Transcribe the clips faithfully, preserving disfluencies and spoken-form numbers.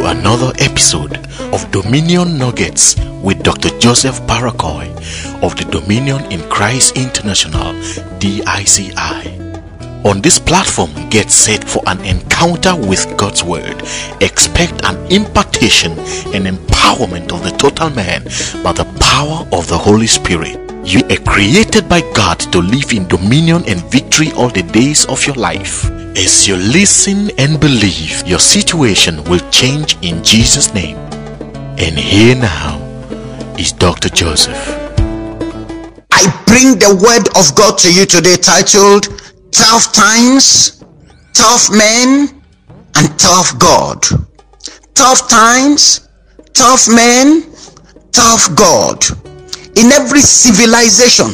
another episode of Dominion Nuggets with Doctor Joseph Parakoy of the Dominion in Christ International, D I C I. On this platform, get set for an encounter with God's Word. Expect an impartation and empowerment of the total man by the power of the Holy Spirit. You are created by God to live in dominion and victory all the days of your life. As you listen and believe, your situation will change in Jesus' name. And here now is Doctor Joseph. I bring the word of God to you today, titled Tough Times, Tough Men, and Tough God. Tough times, tough men, tough God. In every civilization,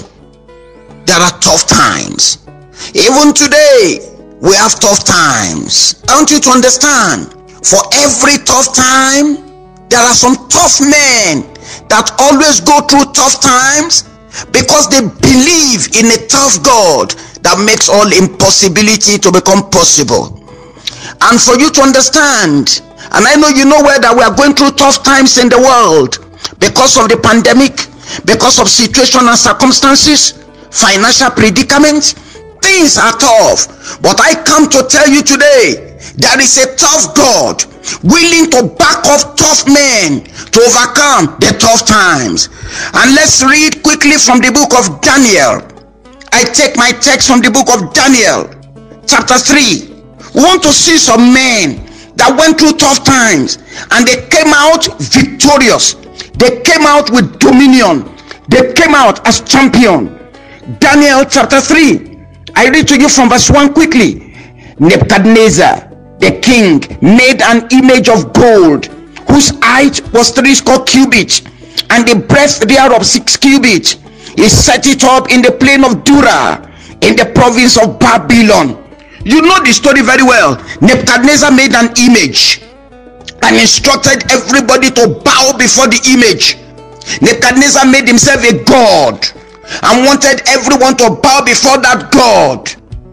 there are tough times. Even today, we have tough times. I want you to understand, for every tough time, there are some tough men that always go through tough times because they believe in a tough God that makes all impossibility to become possible. And for you to understand, and I know you know where that we are going through tough times in the world because of the pandemic, because of situation and circumstances, financial predicaments, things are tough. But I come to tell you today, there is a tough God willing to back up tough men to overcome the tough times. And let's read quickly from the book of Daniel. I take my text from the book of Daniel, chapter three. We want to see some men that went through tough times and they came out victorious. They came out with dominion. They came out as champion. Daniel chapter three. I read to you from verse one quickly. Nebuchadnezzar, the king, made an image of gold, whose height was three score cubits, and the breadth thereof six cubits. He set it up in the plain of Dura, in the province of Babylon. You know the story very well. Nebuchadnezzar made an image and instructed everybody to bow before the image. Nebuchadnezzar made himself a god and wanted everyone to bow before that god.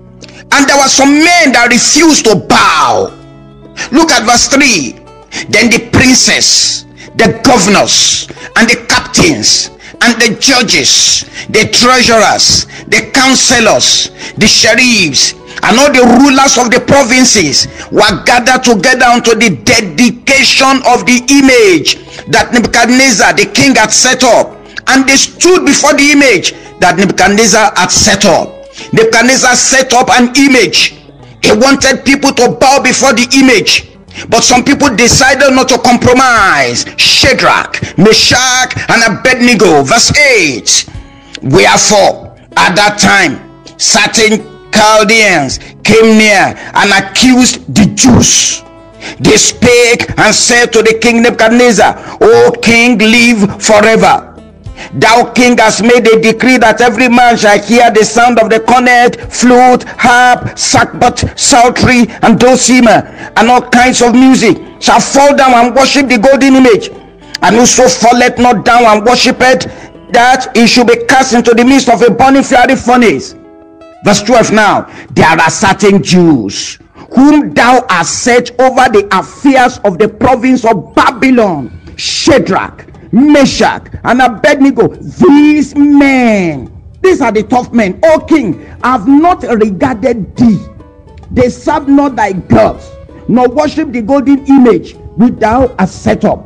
And there were some men that refused to bow. Look at verse three. Then the princes, the governors, and the captains, and the judges, the treasurers, the counselors, the sheriffs, and all the rulers of the provinces were gathered together unto the dedication of the image that Nebuchadnezzar the king had set up. And they stood before the image that Nebuchadnezzar had set up. Nebuchadnezzar set up an image. He wanted people to bow before the image, but some people decided not to compromise. Shadrach, Meshach, and Abednego. Verse eight. Wherefore at that time certain Chaldeans came near and accused the Jews. They spake and said to the king Nebuchadnezzar, O king, live forever. Thou king hast made a decree that every man shall hear the sound of the cornet, flute, harp, sackbut, psaltery, and dulcimer, and all kinds of music, shall fall down and worship the golden image. And whoso falleth not down and worshipeth, that he should be cast into the midst of a burning fiery furnace. Verse twelve now. There are certain Jews whom thou hast set over the affairs of the province of Babylon, Shadrach, Meshach, and Abednego. These men, these are the tough men. O king, have not regarded thee. They serve not thy gods, nor worship the golden image which thou hast set up.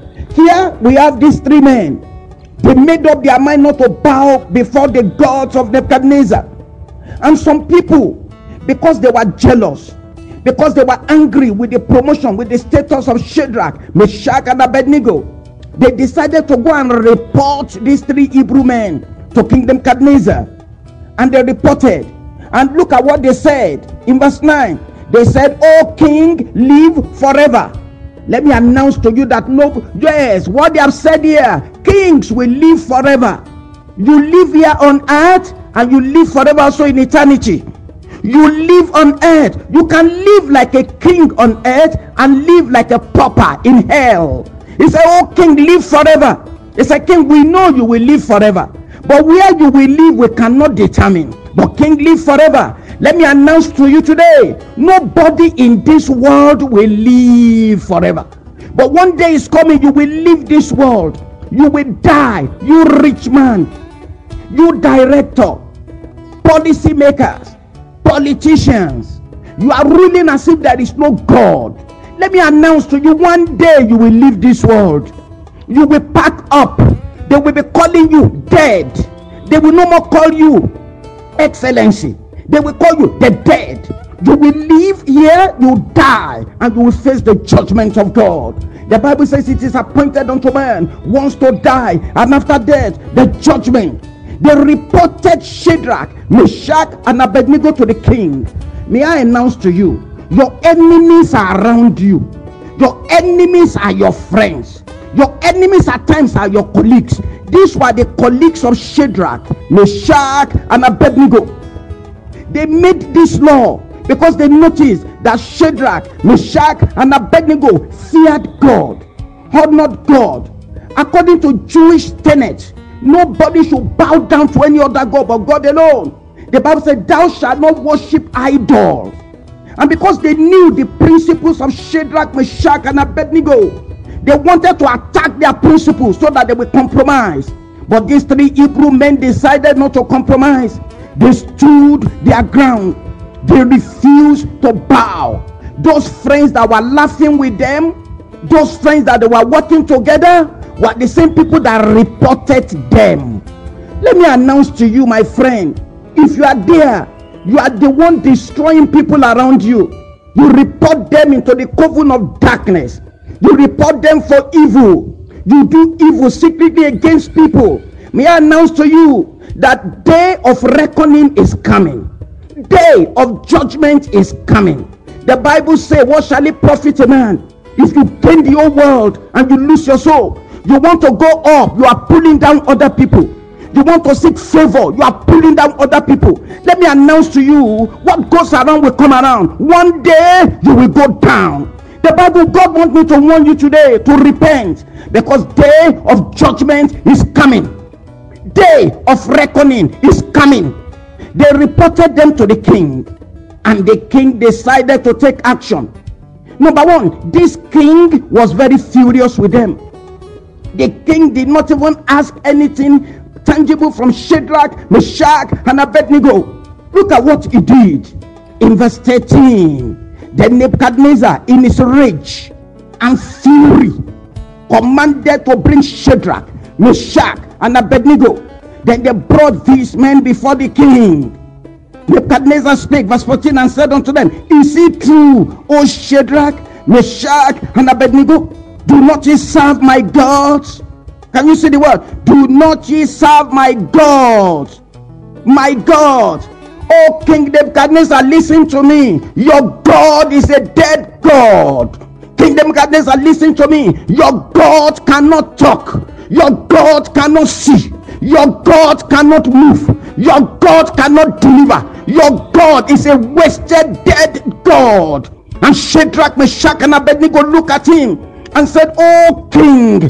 Here we have these three men. They made up their mind not to bow before the gods of Nebuchadnezzar. And some people, because they were jealous, because they were angry with the promotion, with the status of Shadrach, Meshach, and Abednego, they decided to go and report these three Hebrew men to King Nebuchadnezzar. And they reported. And look at what they said in verse nine. They said, O king, live forever. Let me announce to you that no, yes, what they have said here, kings will live forever. You live here on earth and you live forever also in eternity. You live on earth. You can live like a king on earth and live like a pauper in hell. He said, oh king, live forever. He said, king, we know you will live forever, but where you will live we cannot determine. But king, live forever. Let me announce to you today, nobody in this world will live forever. But one day is coming, you will leave this world. You will die. You rich man, you director, policy makers, politicians, you are ruling as if there is no God. Let me announce to you, one day you will leave this world. You will pack up. They will be calling you dead. They will no more call you excellency. They will call you the dead. You will live here, you die, and you will face the judgment of God. The Bible says it is appointed unto man once to die, and after death the judgment. They reported Shadrach, Meshach, and Abednego to the king. May I announce to you, your enemies are around you. Your enemies are your friends. Your enemies at times are your colleagues. These were the colleagues of Shadrach, Meshach, and Abednego. They made this law because they noticed that Shadrach, Meshach, and Abednego feared God, honored God. According to Jewish tenets, nobody should bow down to any other God but God alone. The Bible said, thou shalt not worship idols. And because they knew the principles of Shadrach, Meshach, and Abednego, they wanted to attack their principles so that they would compromise. But these three Hebrew men decided not to compromise. They stood their ground. They refused to bow. Those friends that were laughing with them, those friends that they were working together, were the same people that reported them. Let me announce to you, my friend, if you are there, you are the one destroying people around you. You report them into the coven of darkness. You report them for evil. You do evil secretly against people. May I announce to you that day of reckoning is coming. Day of judgment is coming. The Bible says, what shall it profit a man if you gain the whole world and you lose your soul? You want to go up, you are pulling down other people. You want to seek favor, you are pulling down other people. Let me announce to you, what goes around will come around. One day you will go down. The Bible, God wants me to warn you today to repent, because day of judgment is coming. Day of reckoning is coming. They reported them to the king, and the king decided to take action. Number one, this king was very furious with them. The king did not even ask anything tangible from Shadrach, Meshach, and Abednego. Look at what he did in verse thirteen. Then Nebuchadnezzar, in his rage and fury, commanded to bring Shadrach, Meshach, and Abednego. Then they brought these men before the king. Nebuchadnezzar spake, verse fourteen, and said unto them, is it true, O Shadrach, Meshach, and Abednego? Do not ye serve my gods? Can you see the word? Do not ye serve my gods? My God. Oh, King Nebuchadnezzar, listen to me. Your God is a dead God. King Nebuchadnezzar, listen to me. Your God cannot talk. Your God cannot see. Your God cannot move. Your God cannot deliver. Your God is a wasted, dead God. And Shadrach, Meshach, and Abednego look at him and said, oh, King,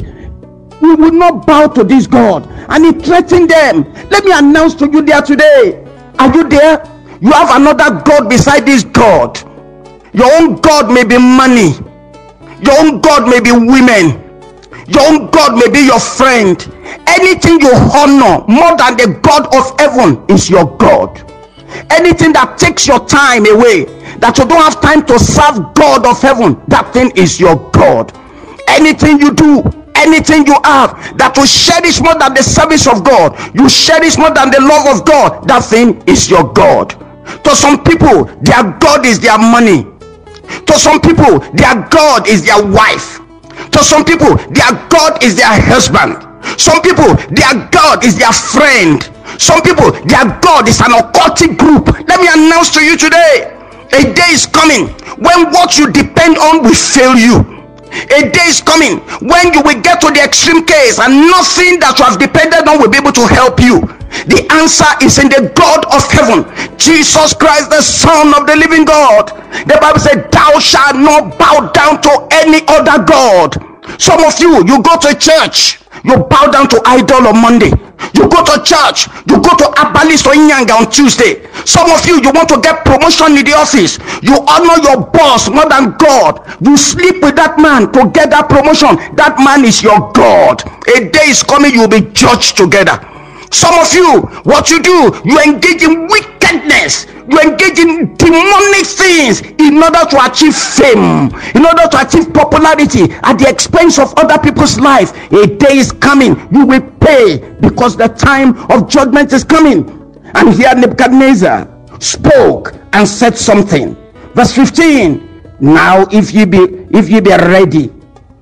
we will not bow to this God. And he threatened them. Let me announce to you there today. Are you there? You have another God beside this God. Your own God may be money. Your own God may be women. Your own God may be your friend. Anything you honor more than the God of heaven is your God. Anything that takes your time away, that you don't have time to serve God of heaven, that thing is your God. Anything you do, anything you have that will cherish more than the service of God, you cherish more than the love of God, that thing is your God. To some people, their God is their money. To some people, their God is their wife. To some people, their God is their husband. Some people, their God is their friend. Some people, their God is an occultic group. Let me announce to you today, a day is coming when what you depend on will fail you. A day is coming when you will get to the extreme case and nothing that you have depended on will be able to help you. The answer is in the God of heaven, Jesus Christ, the Son of the living God. The Bible said, thou shalt not bow down to any other God. Some of you, you go to church, you bow down to idol on Monday. You go to church, you go to Abalis or Inyanga on Tuesday. Some of you, you want to get promotion in the office. You honor your boss more than God. You sleep with that man to get that promotion. That man is your God. A day is coming, you will be judged together. Some of you, what you do, you engage in wickedness. You engage in demonic things in order to achieve fame, in order to achieve popularity at the expense of other people's life. A day is coming, you will pay, because the time of judgment is coming. And here Nebuchadnezzar spoke and said something. Verse fifteen, now if ye be if ye be ready,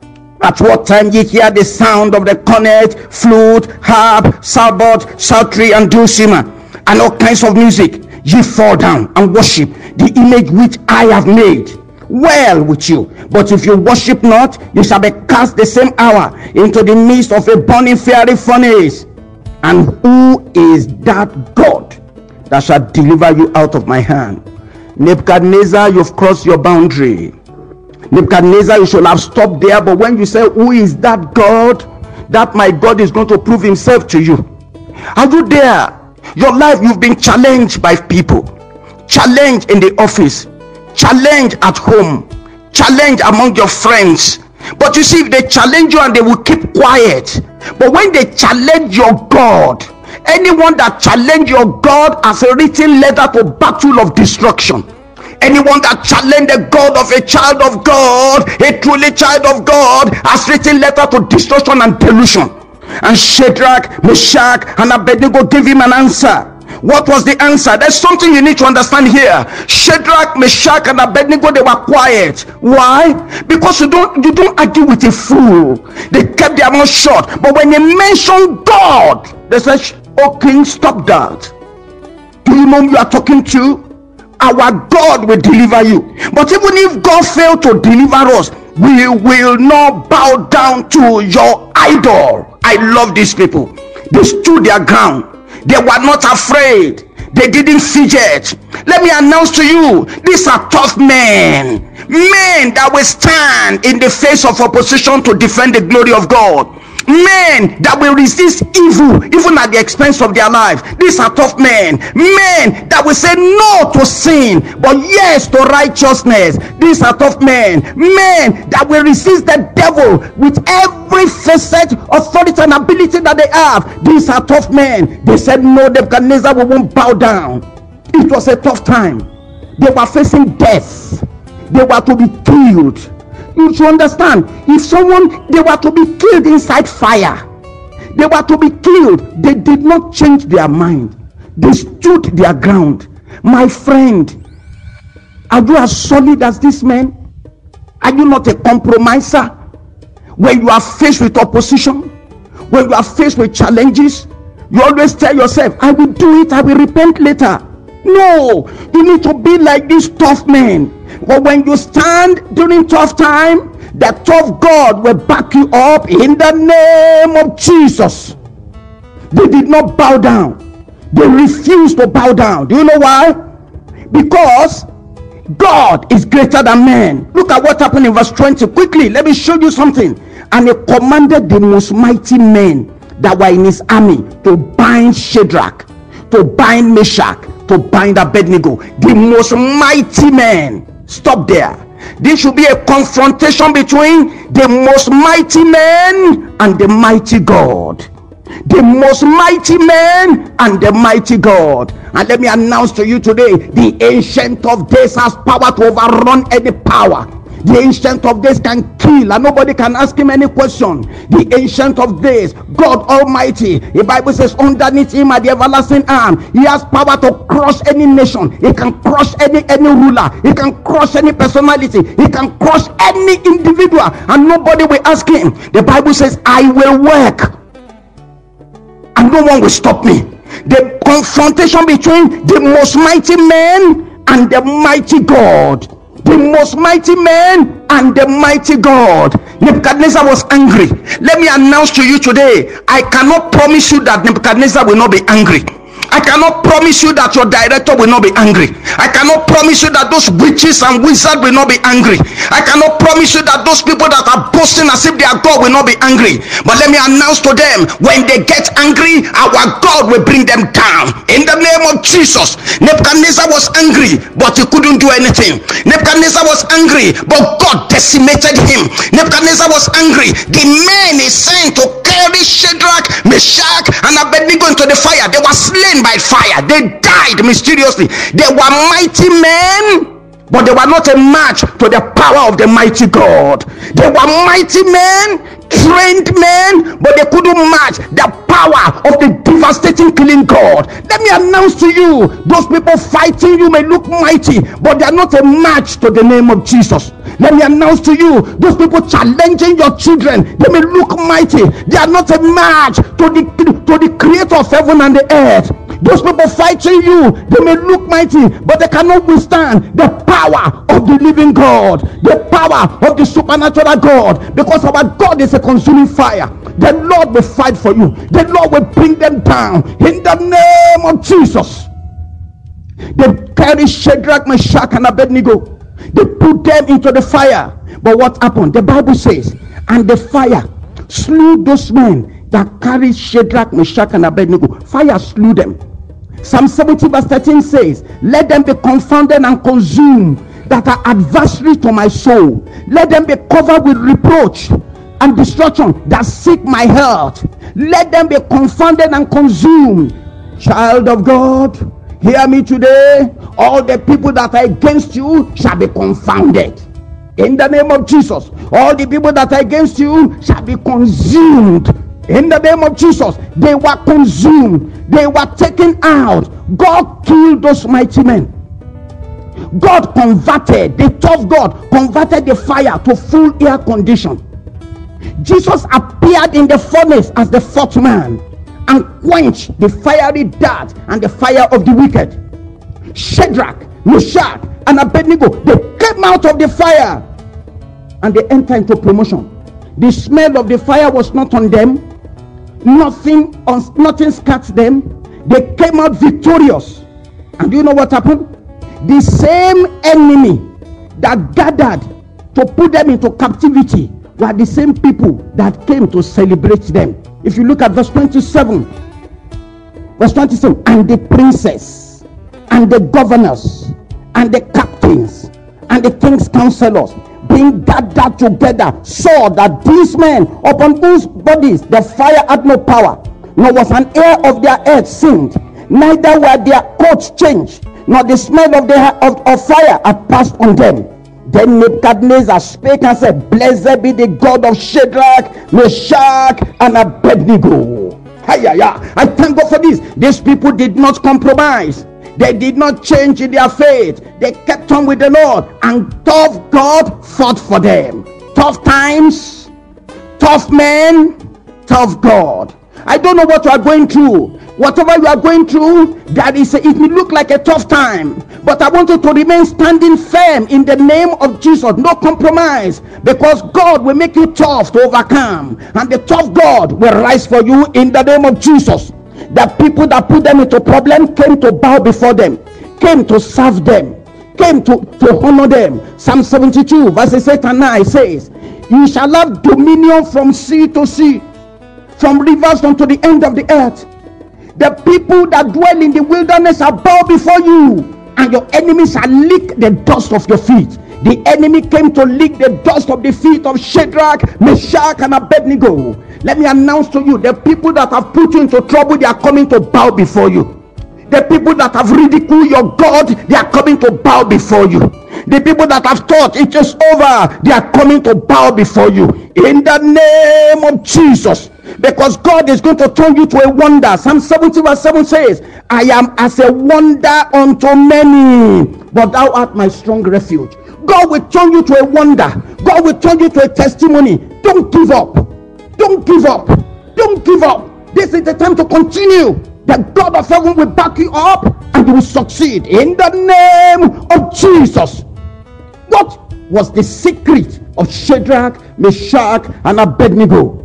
at what time ye hear the sound of the cornet, flute, harp, psalmod, psaltery, and dulcimer, and all kinds of music, ye fall down and worship the image which I have made. Well with you, but if you worship not, you shall be cast the same hour into the midst of a burning fiery furnace. And who is that God that shall deliver you out of my hand? Nebuchadnezzar, you've crossed your boundary. Nebuchadnezzar, you should have stopped there, but when you say, who is that God? That my God is going to prove himself to you. Are you there? Your life, you've been challenged by people, challenged in the office, challenged at home, challenged among your friends. But you see, if they challenge you and they will keep quiet, but when they challenge your God, anyone that challenge your God has a written letter to battle of destruction. Anyone that challenged the God of a child of God, a truly child of God, has written letter to destruction and delusion. And Shadrach, Meshach, and Abednego gave him an answer. What was the answer? There's something you need to understand here. Shadrach, Meshach, and Abednego, they were quiet. Why? Because you don't you don't argue with a fool. They kept their mouth shut. But when they mentioned God, they said, oh king, stop that. Do you know who you are talking to? Our God will deliver you. But even if God failed to deliver us, we will not bow down to your idol. I love these people. They stood their ground. They were not afraid. They didn't fidget. Let me announce to you, these are tough men. Men that will stand in the face of opposition to defend the glory of God. Men that will resist evil even at the expense of their life. These are tough men. Men that will say no to sin but yes to righteousness. These are tough men. Men that will resist the devil with every facet, authority, and ability that they have. These are tough men. They said no, Nebuchadnezzar, we won't bow down. It was a tough time. They were facing death. They were to be killed. You should understand, if someone, they were to be killed inside fire, they were to be killed, they did not change their mind. They stood their ground. My friend, are you as solid as this man? Are you not a compromiser? When you are faced with opposition, when you are faced with challenges, you always tell yourself, I will do it, I will repent later. No, you need to be like these tough men. But when you stand during tough time, the tough God will back you up in the name of Jesus. They did not bow down. They refused to bow down. Do you know why? Because God is greater than man. Look at what happened in verse twenty. Quickly, let me show you something. And he commanded the most mighty men that were in his army to bind Shadrach, to bind Meshach, to bind Abednego. The most mighty men. Stop there. This should be a confrontation between the most mighty men and the mighty God. The most mighty men and the mighty God. And let me announce to you today, the Ancient of Days has power to overrun any power. The Ancient of Days can kill and nobody can ask him any question. The Ancient of Days, God Almighty, the Bible says underneath him are the everlasting arm. He has power to crush any nation. He can crush any any ruler. He can crush any personality. He can crush any individual and nobody will ask him. The Bible says, I will work and no one will stop me. The confrontation between the most mighty men and the mighty God. The most mighty man and the mighty God. Nebuchadnezzar was angry. Let me announce to you today, I cannot promise you that Nebuchadnezzar will not be angry. I cannot promise you that your director will not be angry. I cannot promise you that those witches and wizards will not be angry. I cannot promise you that those people that are boasting as if they are God will not be angry. But let me announce to them, when they get angry, our God will bring them down. In the name of Jesus. Nebuchadnezzar was angry, but he couldn't do anything. Nebuchadnezzar was angry, but God decimated him. Nebuchadnezzar was angry. The man is sent to carry Shadrach, Meshach, and Abednego into the fire. They were slain by fire. They died mysteriously. They were mighty men, but they were not a match to the power of the mighty God. They were mighty men, trained men, but they couldn't match the power of the devastating killing God. Let me announce to you, those people fighting you may look mighty, but they are not a match to the name of Jesus. Let me announce to you, those people challenging your children, they may look mighty, they are not a match to the to the creator of heaven and the earth. Those people fighting you, they may look mighty, but they cannot withstand the power of the living God, the power of the supernatural God, because our God is a consuming fire. The Lord will fight for you. The Lord will bring them down in the name of Jesus. They carried Shadrach, Meshach, and Abednego. They put them into the fire. But what happened? The Bible says, and the fire slew those men that carried Shadrach, Meshach, and Abednego. Fire slew them. Psalm seventy verse thirteen says, let them be confounded and consumed that are adversary to my soul. Let them be covered with reproach and destruction that seek my health. Let them be confounded and consumed. Child of God, hear me today. All the people that are against you shall be confounded. In the name of Jesus. All the people that are against you shall be consumed. In the name of Jesus. They were consumed. They were taken out. God killed those mighty men. God converted, the tough God converted the fire to full air condition. Jesus appeared in the furnace as the fourth man and quenched the fiery dart and the fire of the wicked. Shadrach, Meshach, and Abednego, they came out of the fire and they entered into promotion. The smell of the fire was not on them. Nothing, nothing scared them. They came out victorious. And do you know what happened? The same enemy that gathered to put them into captivity were the same people that came to celebrate them. If you look at verse twenty-seven, verse twenty-seven, and the princes and the governors and the captains and the king's counselors, being gathered together, saw that these men, upon whose bodies the fire had no power, nor was an hair of their head singed, neither were their coats changed, nor the smell of the of, of fire had passed on them. Then Nebuchadnezzar spake and said, blessed be the God of Shadrach, Meshach, and Abednego. Hi-ya-ya. I thank God for this. These people did not compromise. They did not change in their faith. They kept on with the Lord, and tough God fought for them. Tough times, tough men, tough God. I don't know what you are going through. Whatever you are going through, that is, it may look like a tough time, but I want you to remain standing firm in the name of Jesus. No compromise, because God will make you tough to overcome, and the tough God will rise for you in the name of Jesus. The people that put them into problem came to bow before them, came to serve them, came to, to honor them. Psalm seventy-two verses eight and nine says, you shall have dominion from sea to sea, from rivers unto the end of the earth. The people that dwell in the wilderness shall bow before you, and your enemies shall lick the dust of your feet. The enemy came to lick the dust of the feet of Shadrach, Meshach, and Abednego. Let me announce to you, the people that have put you into trouble, they are coming to bow before you. The people that have ridiculed your God, they are coming to bow before you. The people that have thought it is over, they are coming to bow before you. In the name of Jesus. Because God is going to turn you to a wonder. Psalm seventy verse seven says, I am as a wonder unto many, but thou art my strong refuge. God will turn you to a wonder. God will turn you to a testimony. Don't give up. Don't give up. Don't give up. This is the time to continue. The God of heaven will back you up, and you will succeed in the name of Jesus. What was the secret of Shadrach, Meshach, and Abednego?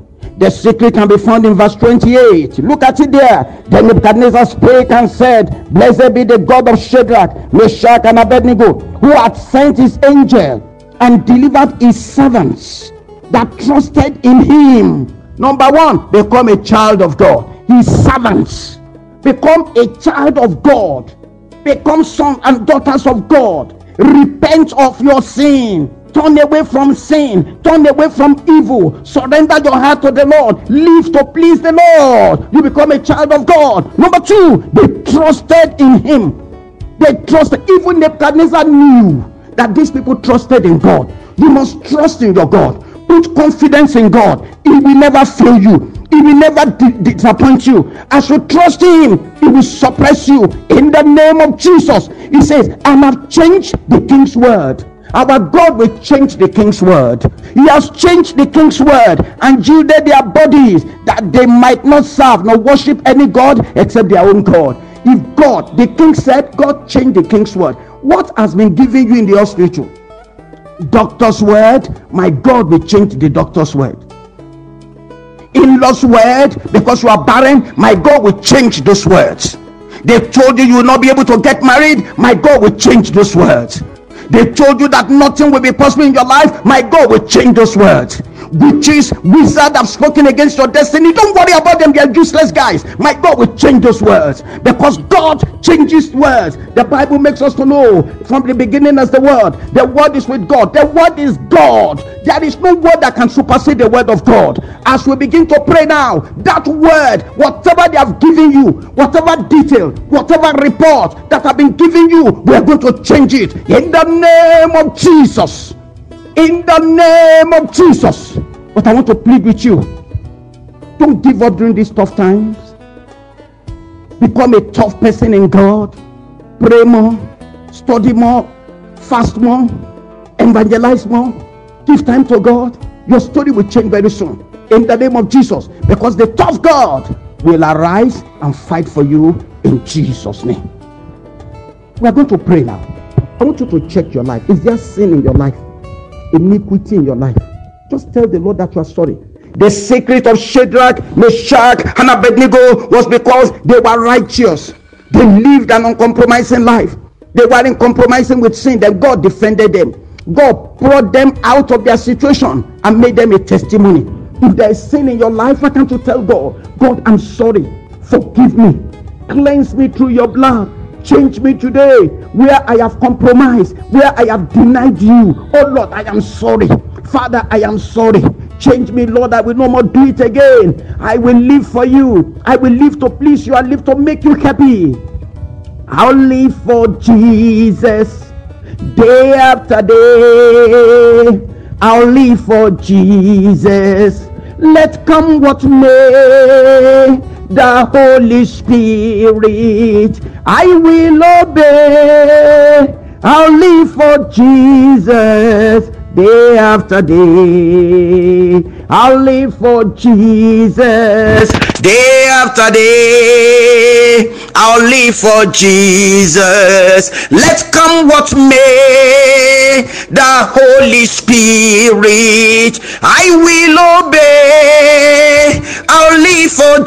The secret can be found in verse twenty-eight. Look at it there. Then Nebuchadnezzar spake and said, Blessed be the God of Shadrach, Meshach, and Abednego, who hath sent his angel and delivered his servants that trusted in him. Number one, become a child of God. His servants. Become a child of God. Become sons and daughters of God. Repent of your sin. Turn away from sin. Turn away from evil. Surrender your heart to the Lord. Live to please the Lord. You become a child of God. Number two, they trusted in him. They trusted. Even Nebuchadnezzar knew that these people trusted in God. You must trust in your God. Put confidence in God. He will never fail you. He will never di- disappoint you. As you trust him, he will suppress you. In the name of Jesus, he says, and I've changed the king's word. Our God will change the king's word. He has changed the king's word and yielded their bodies that they might not serve nor worship any God except their own God. If God, the king said, God changed the king's word. What has been given you in the hospital? Doctor's word. My God will change the doctor's word. In-laws word, because you are barren, my God will change those words. They told you you will not be able to get married, my God will change those words. They told you that nothing will be possible in your life, my God will change those words. Witches, wizards have spoken against your destiny, don't worry about them, they are useless guys. My God will change those words, because God changes words. The Bible makes us to know from the beginning as the word. The word is with God. The word is God. There is no word that can supersede the word of God. As we begin to pray now, that word, whatever they have given you, whatever detail, whatever report that have been given you, we are going to change it in the name of Jesus. In the name of Jesus. But I want to plead with you, don't give up during these tough times. Become a tough person in God. Pray more, study more, fast more, evangelize more, give time to God. Your story will change very soon in the name of Jesus, because the tough God will arise and fight for you in Jesus' name. We are going to pray now. I want you to check your life. Is there sin in your life? Iniquity in your life? Just tell the Lord that you are sorry. The secret of Shadrach, Meshach, and Abednego was because they were righteous. They lived an uncompromising life. They weren't compromising with sin. Then God defended them. God brought them out of their situation and made them a testimony. If there is sin in your life, why can't you tell God, God, I'm sorry. Forgive me. Cleanse me through your blood. Change me today where I have compromised, where I have denied you. Oh Lord, I am sorry. Father, I am sorry. Change me, Lord. I will no more do it again. I will live for you. I will live to please you. I live to make you happy. I'll live for Jesus day after day. I'll live for Jesus. Let come what may. The Holy Spirit I will obey. I'll live for Jesus day after day. I'll live for Jesus day after day. I'll live for Jesus. Let come what may. The Holy Spirit I will obey. I'll live for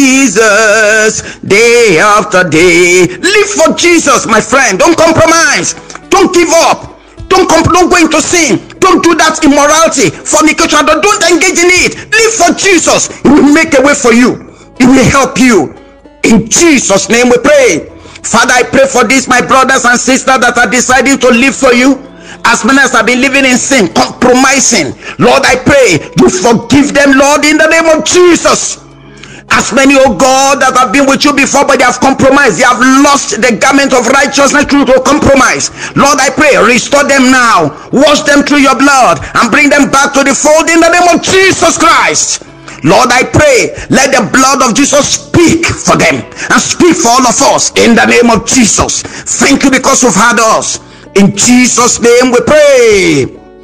Jesus day after day. Live for Jesus, my friend. Don't compromise. Don't give up. Don't comp- don't go into sin. Don't do that immorality, fornication. Don't, don't engage in it. Live for Jesus. He will make a way for you. He will help you. In Jesus' name we pray. Father, I pray for these my brothers and sisters that are deciding to live for you. As many as have been living in sin, compromising, Lord, I pray you forgive them, Lord, in the name of Jesus. As many, oh God, that have been with you before, but they have compromised, they have lost the garment of righteousness through to compromise. Lord, I pray, restore them now, wash them through your blood, and bring them back to the fold in the name of Jesus Christ. Lord, I pray, let the blood of Jesus speak for them and speak for all of us in the name of Jesus. Thank you because you've heard us. In Jesus' name we pray.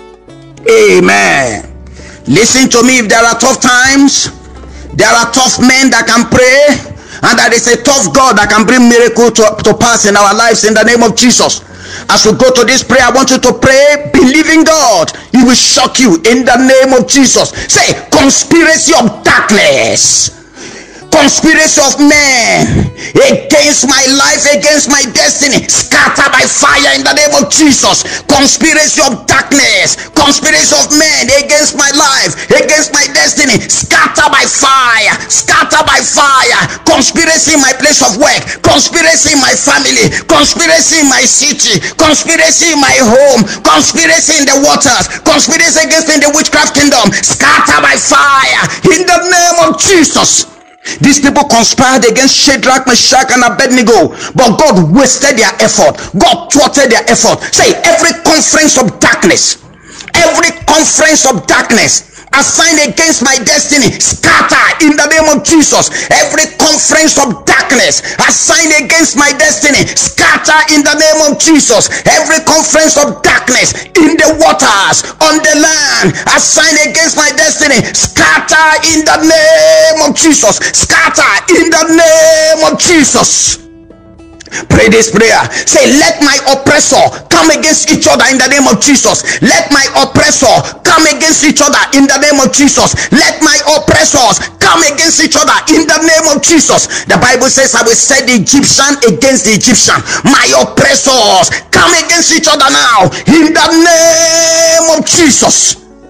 Amen. Listen to me. If there are tough times, there are tough men that can pray, and that is a tough God that can bring miracle to, to pass in our lives in the name of Jesus. As we go to this prayer, I want you to pray believing God. You will shock you in the name of Jesus. Say, conspiracy of darkness, conspiracy of men against my life, against my destiny, scatter by fire in the name of Jesus. Conspiracy of darkness, conspiracy of men against my life, against my destiny, scatter by fire, scatter by fire. Conspiracy in my place of work, conspiracy in my family, conspiracy in my city, conspiracy in my home, conspiracy in the waters, conspiracy against in the witchcraft kingdom, scatter by fire in the name of Jesus. These people conspired against Shadrach, Meshach, and Abednego, but God wasted their effort. God thwarted their effort. Say, every conference of darkness, every conference of darkness assigned against my destiny, scatter in the name of Jesus. Every conference of darkness assigned against my destiny, scatter in the name of Jesus. Every conference of darkness in the waters, on the land, assigned against my destiny, scatter in the name of Jesus. Scatter in the name of Jesus. Pray this prayer. Say, let my oppressor come against each other in the name of Jesus. Let my oppressor come against each other in the name of Jesus. Let my oppressors come against each other in the name of Jesus. The Bible says, I will set the Egyptian against the Egyptian. My oppressors come against each other now in the name of Jesus.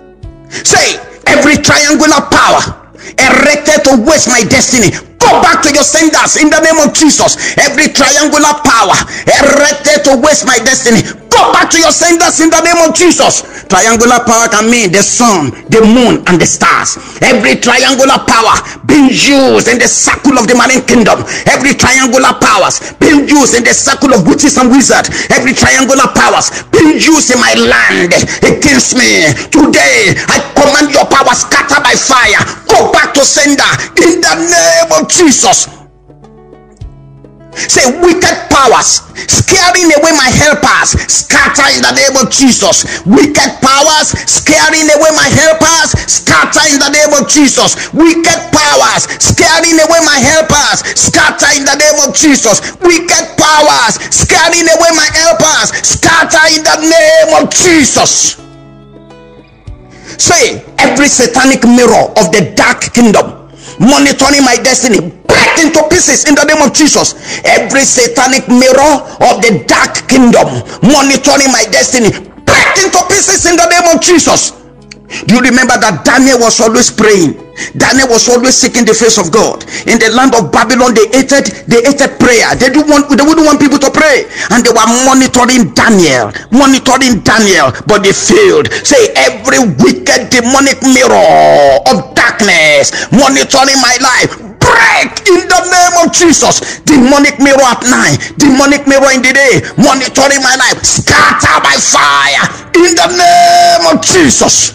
Say, every triangular power erected to waste my destiny, go back to your senders in the name of Jesus. Every triangular power erected to waste my destiny, go back to your senders in the name of Jesus. Triangular power can mean the sun, the moon, and the stars. Every triangular power being used in the circle of the marine kingdom, every triangular powers being used in the circle of witches and wizards, every triangular powers being used in my land against me, today I command your power, scatter by fire, go back to sender in the name of Jesus. Say, wicked powers scaring away my helpers, scatter in the name of Jesus. Wicked powers scaring away my helpers, scatter in the name of Jesus. Wicked powers scaring away my helpers, scatter in the name of Jesus. Wicked powers scaring away my helpers, scatter in the name of Jesus. Say, every satanic mirror of the dark kingdom monitoring my destiny, break into pieces in the name of Jesus. Every satanic mirror of the dark kingdom monitoring my destiny, break into pieces in the name of Jesus. Do you remember that Daniel was always praying? Daniel was always seeking the face of God. In the land of Babylon, they hated they hated prayer. They didn't want they wouldn't want people to pray, and they were monitoring Daniel, monitoring Daniel, but they failed. Say, every wicked demonic mirror of darkness monitoring my life, break in the name of Jesus. Demonic mirror at night, demonic mirror in the day monitoring my life, scatter by fire in the name of Jesus.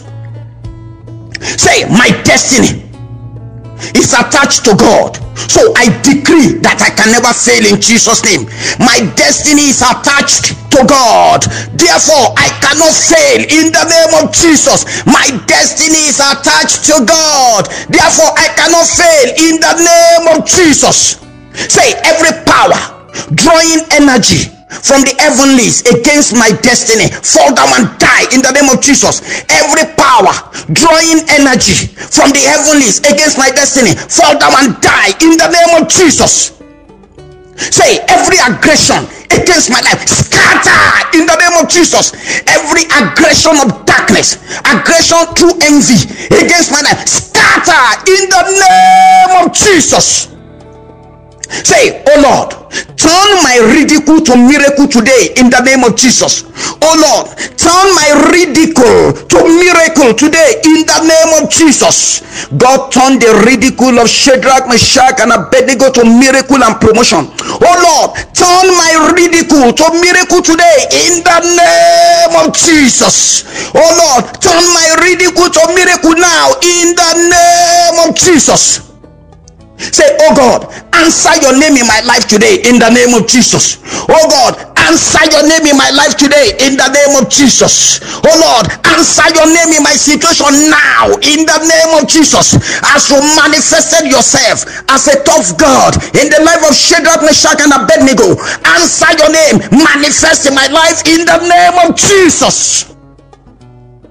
Say, my destiny is attached to God, so I decree that I can never fail in Jesus' name. My destiny is attached to God, therefore I cannot fail in the name of Jesus. My destiny is attached to God, therefore I cannot fail in the name of Jesus. Say, every power drawing energy from the heavenlies against my destiny, fall down and die in the name of Jesus. Every power drawing energy from the heavenlies against my destiny, fall down and die in the name of Jesus. Say, every aggression against my life, scatter in the name of Jesus. Every aggression of darkness, aggression through envy against my life, scatter in the name of Jesus. Say, oh Lord, turn my ridicule to miracle today in the name of Jesus. Oh Lord, turn my ridicule to miracle today in the name of Jesus. God turned the ridicule of Shadrach, Meshach, and Abednego to miracle and promotion. Oh Lord, turn my ridicule to miracle today in the name of Jesus. Oh Lord, turn my ridicule to miracle now in the name of Jesus. Say, oh God, answer your name in my life today in the name of Jesus. Oh God, answer your name in my life today in the name of Jesus. Oh Lord, answer your name in my situation now in the name of Jesus. As you manifested yourself as a tough God in the life of Shadrach, Meshach, and Abednego, answer your name, manifest in my life in the name of Jesus.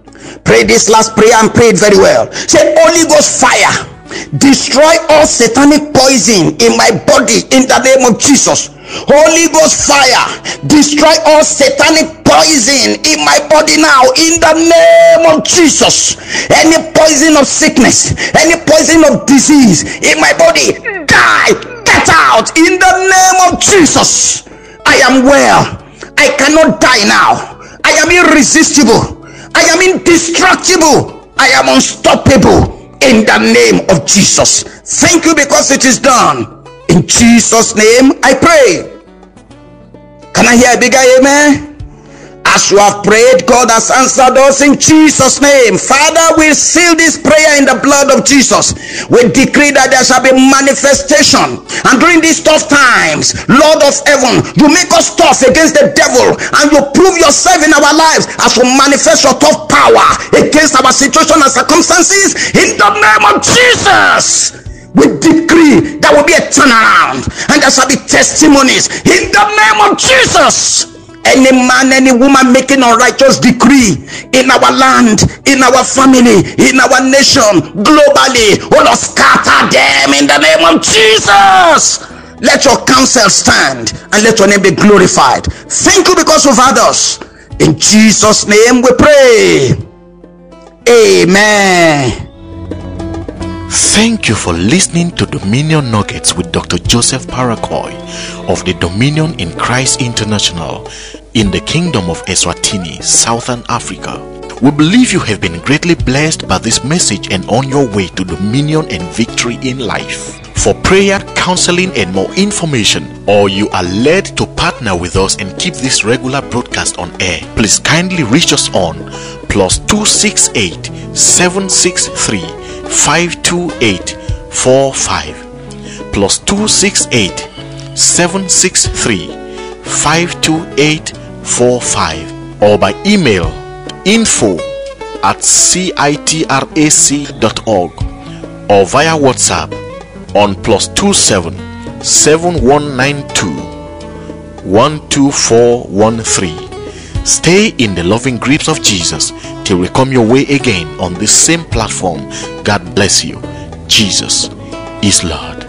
Pray this last prayer and pray it very well. Say, Holy Ghost fire, destroy all satanic poison in my body in the name of Jesus. Holy Ghost fire, destroy all satanic poison in my body now in the name of Jesus. Any poison of sickness, any poison of disease in my body, die, get out in the name of Jesus. I am well. I cannot die now. I am irresistible. I am indestructible. I am unstoppable in the name of Jesus. Thank you because it is done. In Jesus' name I pray. Can I hear a bigger amen? As you have prayed, God has answered us in Jesus' name. Father, we seal this prayer in the blood of Jesus. We decree that there shall be manifestation. And during these tough times, Lord of heaven, you make us tough against the devil, and you prove yourself in our lives as you manifest your tough power against our situation and circumstances in the name of Jesus. We decree there will be a turnaround and there shall be testimonies in the name of Jesus. Any man, any woman making unrighteous decree in our land, in our family, in our nation, globally, oh Lord, scatter them in the name of Jesus. Let your counsel stand and let your name be glorified. Thank you because you've had us. In Jesus' name we pray. Amen. Thank you for listening to Dominion Nuggets with Doctor Joseph Parakoy of the Dominion in Christ International in the Kingdom of Eswatini, Southern Africa. We believe you have been greatly blessed by this message and on your way to dominion and victory in life. For prayer, counseling and more information, or you are led to partner with us and keep this regular broadcast on air, please kindly reach us on plus two six eight, seven six three, five two eight four five, plus two six eight, seven six three, five two eight four five, or by email info at citrac dot org, or via WhatsApp on plus two seven seven one nine two one two four one three. Stay in the loving grips of Jesus till we come your way again on this same platform. God bless you. Jesus is Lord.